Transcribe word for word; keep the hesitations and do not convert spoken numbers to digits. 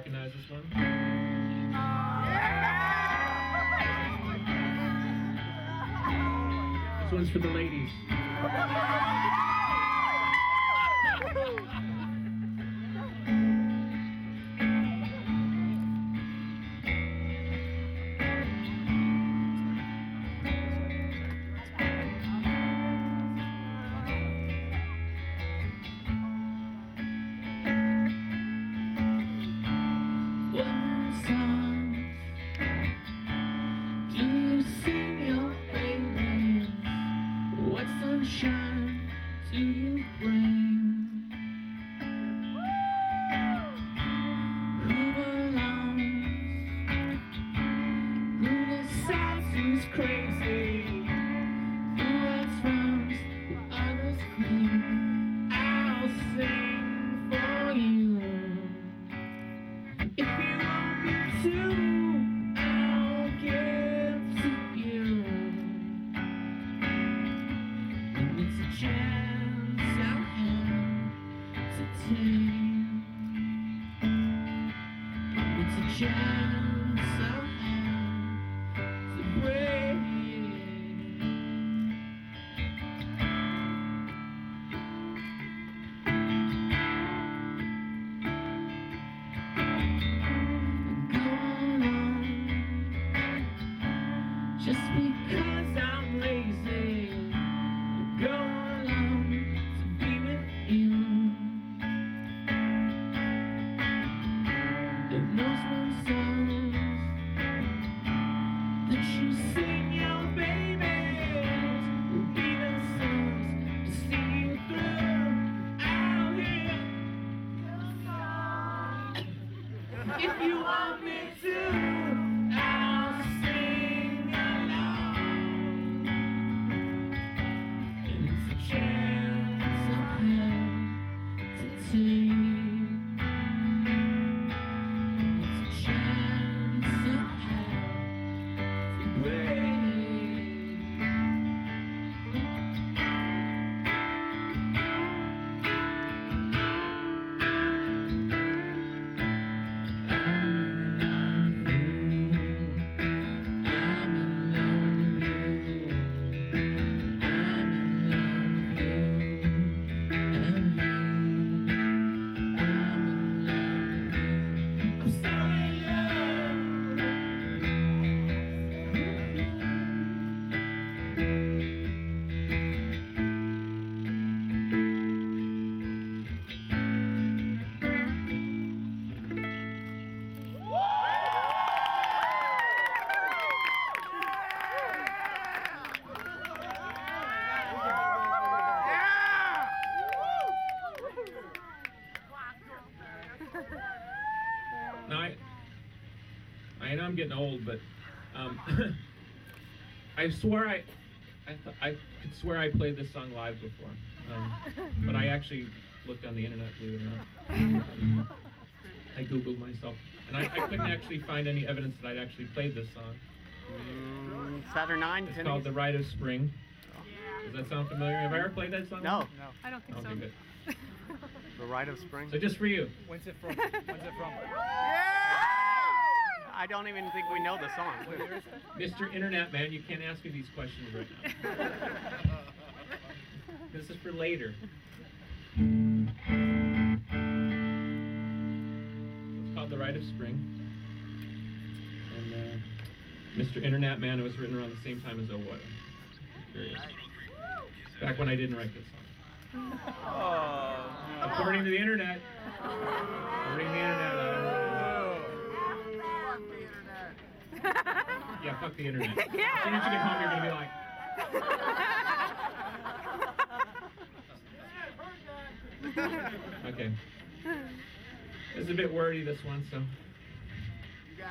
recognize this one? This one's for the ladies. Sunshine to you bring. Who belongs? Who decides who's crazy? Who rights wrongs? Who others clean? I'll sing for you. If you want me to, I'll give to you. It's a chance I have to take. It's a chance I have to break. Go along just because I'm lazy. Go along to be with you. And those one songs that you sing your babies will be the songs to see you through. I'll hear if you want me to. I'll sing along. It's a chance I have to take. It's a chance I have to break. I'm in love with you. I'm in love with you. And me. I'm in love with you. I'm so in love. Now, I, I know I'm getting old, but um, I swear I, I, th- I could swear I played this song live before, um, but I actually looked on the internet, believe it or not. Um, I googled myself, and I, I couldn't actually find any evidence that I'd actually played this song. Mm, Saturn It's called "The Rite of Spring." Does that sound familiar? Have I ever played that song? No, No. I don't think Okay, so. good. The Rite of Spring. So just for you. When's it from? When's it from? I don't even think we know the song. Mister Internet Man, you can't ask me these questions right now. This is for later. It's called "The Rite of Spring." And uh, Mister Internet Man, it was written around the same time as Oh What. Curious. Back when I didn't write this song. According to the internet. According to the internet. Uh, yeah, fuck the internet. As soon as you get home, you're gonna be like. Okay. This is a bit wordy, this one, so.